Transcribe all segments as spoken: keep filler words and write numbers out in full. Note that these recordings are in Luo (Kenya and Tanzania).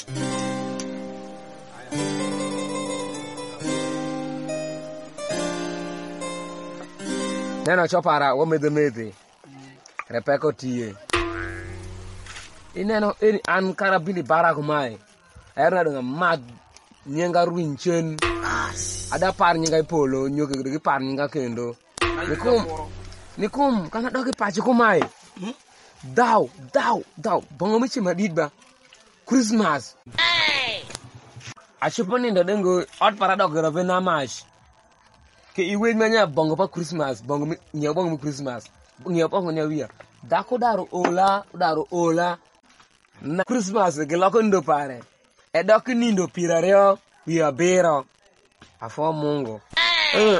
Neno chopara wo medhe medhe. Repeko tie. Ineno ini an karabini bara kumae. Erna dengan mad nyenga ruinchen. Ada par nyenga polo nyoke gede par nyenga kendo. Nikum. Nikum kana doki pachi kumae. Daw, daw, daw. Bongo michi madidba. Christmas. Hey. Ashupani ndo dengo ot para dog ravena mash. Ke iwe manya bongo pa Christmas, bongo nya bongo Christmas. Nya bongo nya wia. Dako daro ola, daro ola. Na Christmas ke loko ndo pare. E doki nindo pirareo wia bero. Afo Mungu. Hey. Uh.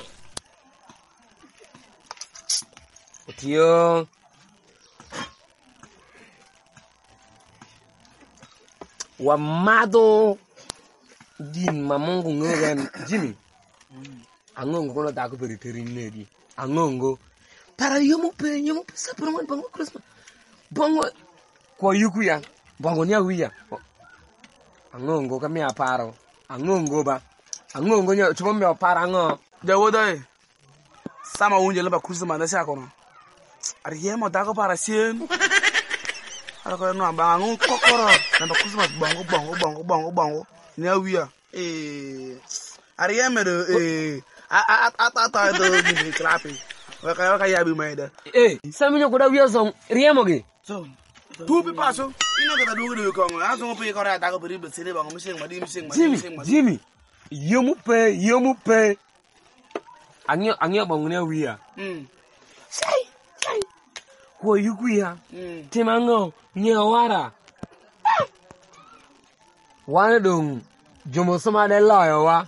Otio. Wamado din mamungu ngogan Jimmy. Angongo kono dako periteri nedi. Angongo. Para yomu pe yomu pe sapro bongo Christmas. Bongo kwa yuku ya. Bongo nya wiya. Angongo kami aparo. Angongo ba. Angongo nya chupo me apara ngo. Jawoda e. Sama unje leba Christmas na sha kono. Ariyemo dako para sien. Ara ko no abangu kokoro na Christmas bongo bongo bongo bongo bongo nya wiya. Eh. Ariyemo do eh a a a ta do ni krapi. Wa ka ka ya bi mai da. Eh, saminyo ko da wiya song riyemo ge. So. Tu bi paso. Ino ka da do ge ko ngo. Aso pe ko ra ta ko bi bi sele bongo miseng ma di miseng ma Jimmy, miseng ma. Jimmy. Yomu pe, yomu pe. Angyo angyo bongo nya wiya. Mm. Sai, sai. Ko yuku ya. Mm. Timango nyawara. Wana dong jomo sama de layo wa.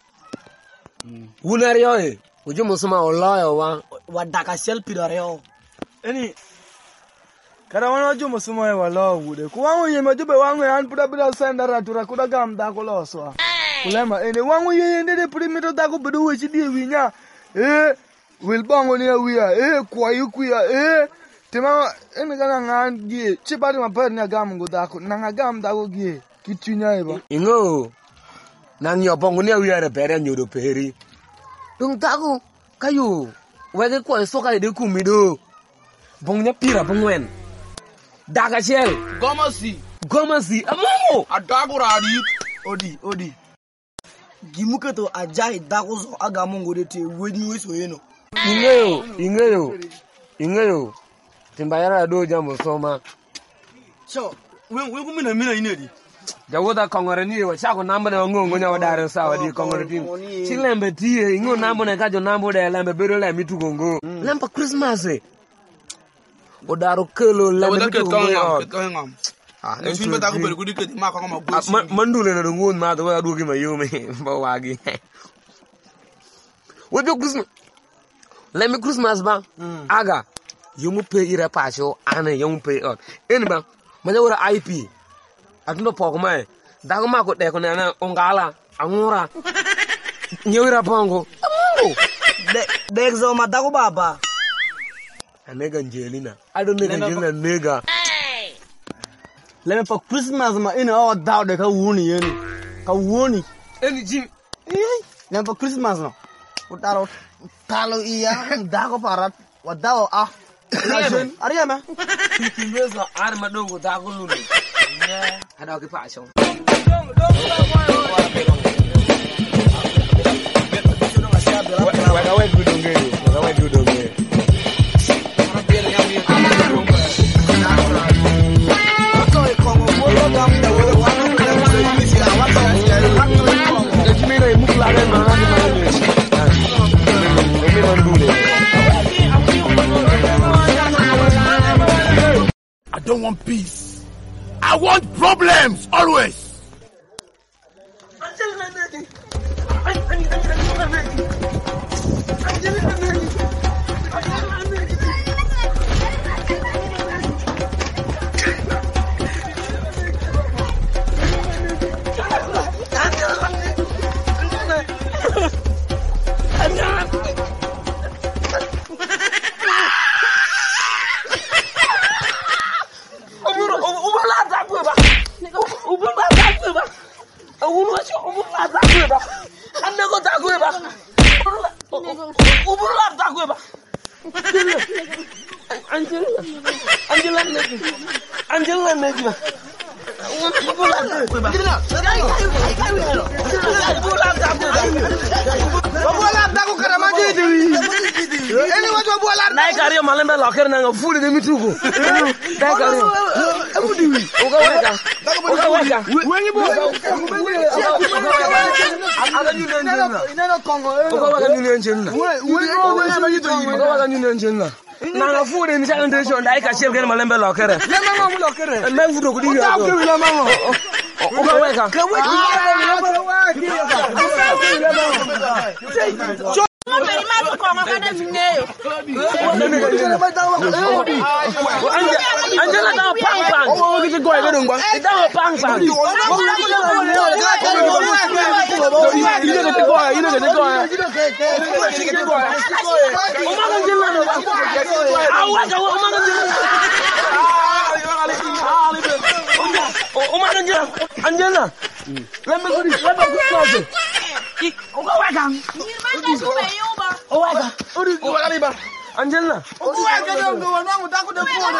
Wunariyo e. Ujomo sama o layo wa. Wadaka sel pirareo. Eni kada wana jomo sama e wala wude. Ku wangu yema jobe wangu an puda puda senda ratura kuda gam da ko loso. Kulema eni wangu yeye ndede primito da ko bedo wechi die winya. Eh wil bongo ni wiya. Eh kwa yuku ya eh tema ene kana ngan gie chipati maper ni agam ngo dako nanga gam dako gie kitunya eba Ingo. Nang yo bongo ni wiya re bere nyodo peri. Dong dako kayo. Wege kwa soka de kumido. Bongnya pira bongwen. Daga shell. goma si Goma si amongo. adago radi odi odi Gimuke to ajai dako so aga mungo de te weni weso yeno. Ingeyo, ingeyo. Ingeyo. Timbayara do jambo soma. so we we ku mina mina inedi Jawoda kongore ni wa chako namba na ngongo nya wadare sawa di kongore tim. Chilembe tie ingo nambo na kajo nambo de lembe bero le mitu gongo. Lempa Christmas e. Odaro kelo lembe mitu gongo. ngam ah ne simbe da ko be ku diketi ma ko ma go Mandule na ngon ma do wa dugi ma yume ba wagi. Wodo Christmas. Lembe Christmas ba. Aga. Yomu pe ira pasho ane yomu pe on. Eni ba. Maja wora I P. Atundo pokma e. Dago ma ko de ko na ongala angura. Nyewira bongo. Amungo. De dexo ma dako baba. Anega Angelina. I don't nega Angelina nega. Lemme for Christmas ma ina o daw de ka woni yeni. Ka woni. Eni Jim. Eh, lemme for Christmas no. Utaro talo iya dako parat wadaw ah. Ariyama. Kimbezo arma dongo dago lulu. Yeah. Hada ke pasho. Wagawe gudonge. Wagawe gudonge. I don't want peace. I want problems always. Unu acho ubu la ta ku ba. Ande ko ta ku ba. Ubu la ta ku ba. Angela. Angela Negi. Angela Negi. Ubu la ta ku ba. Ubu la ta ku ba. Ubu la ta ku kara ma di di. Eni wa ubu la. Dai kariyo malembe locker na ngafuli de mitugo. Dai kariyo. Ubu di. Uga weka. Uga weka. Wengi bo. Aga ni njenna. Ineno Kongo. Uga weka ni njenna. Uga weka ni njenna. Na ngafuli ni cha ndesho dai ka chef kene malembe locker. Le mama mu locker. Me fudo kudi yo. Le mama. Uga weka. Ka weka. Angela da pang pang. Oh, kita go aja dong, Bang. Kita pang pang. Ini kita go, ini kita go. Kita go. Omang Angela dong. Awas, omang Angela. Omang Angela. Angela. Lembek gudi, lembek gudi kelas. Ih, oga wagang. Oh, wagang. Uri, wagang iba. Angela. Oga wagang dong, gua nang takut dah puan.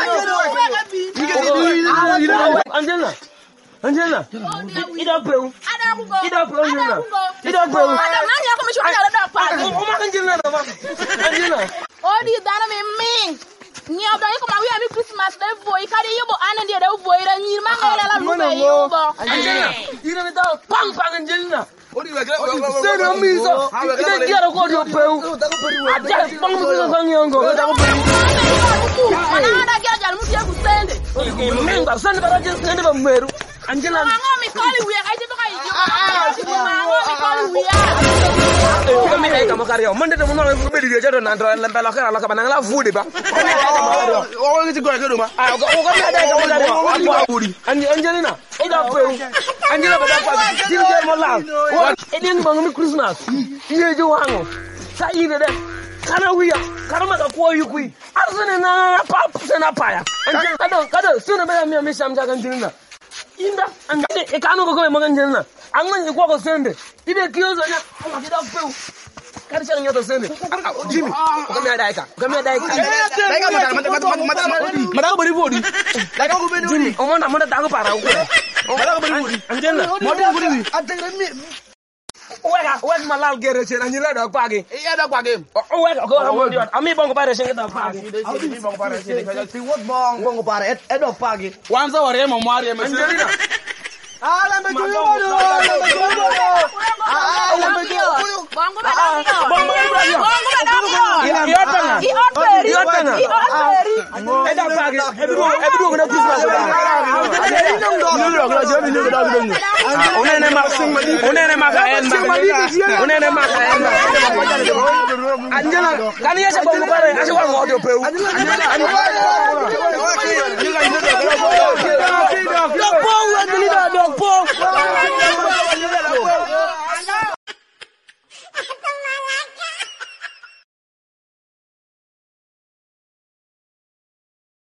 Angela. Angela. Ida peu. Ida peu Angela. Ida peu. Ada nanya aku mesti ada dapat. Oma Angela dah. Angela. Oh, di dana memang. Ni abang ko mawi ami Christmas day boy kadi yobo anan dia da boy ra nyir ma ngala la lu be yobo. Angela. Ina me da pang pang Angela. Odi wa gra. Sero miso. Ida dia ro ko do peu. Aja pang mu ko kan yongo. Da ko peu. Ana ada dia jal mu dia ku sende. Menga sende bara je sende ba meru. Angela. Ngo mi kali wi ka je ba kai ji. Ngo mi kali wi ya. Kami ai kama karyo. Mande de mo no be di je do na ndro lembe lo kera lo ka bananga la fude ba. Oh, ngi go ke do ma. Ah, o ko me dai kama karyo. Apa buri. Angelina, ida peu. Angela ba da pa. Jim je mo la. Edin bang mi Christmas. Iye je wango. Sa ide de. Kana wiya. Kana ma ka ko yukui. Arzene na pa sena pa ya. Angela kado kado suna be mi mi sam jaga Angelina. Inda angale e kanu ko ko mo Angelina. Angman ko ko sende. Ide kiyozo nya. Ala kida peu. Kari chana nyoto sende. Jimmy, ukamia daika. Ukamia daika. Daika mata mata mata mata mata bari bodi. Daika ko bedi. Jimmy, omona mona dago para ko. Mata bari bodi. Angela, mota bodi. Atengre mi. Wega, wega malal gere chen Angela da pagi. Iya da pagi. Wega ko amo diot. Ami bongo pare chen da pagi. Ami bongo pare chen. Si wot bong bongo pare et edo pagi. Wanza ware mo mari me. Angelina. Ala me tuyo do. Ala me tuyo do. Ala me tuyo. Bongo ba da. Bongo ba da. Bongo ba da. Iotanga. Iotanga. Iotanga. Iotanga. Eda pagi. Ebidu ebidu ko na Christmas da. Unene ma unene ma ka en ma. Unene ma ka en ma. Angela, kani yese bongo bare, ase wa ngodo peu. Angela.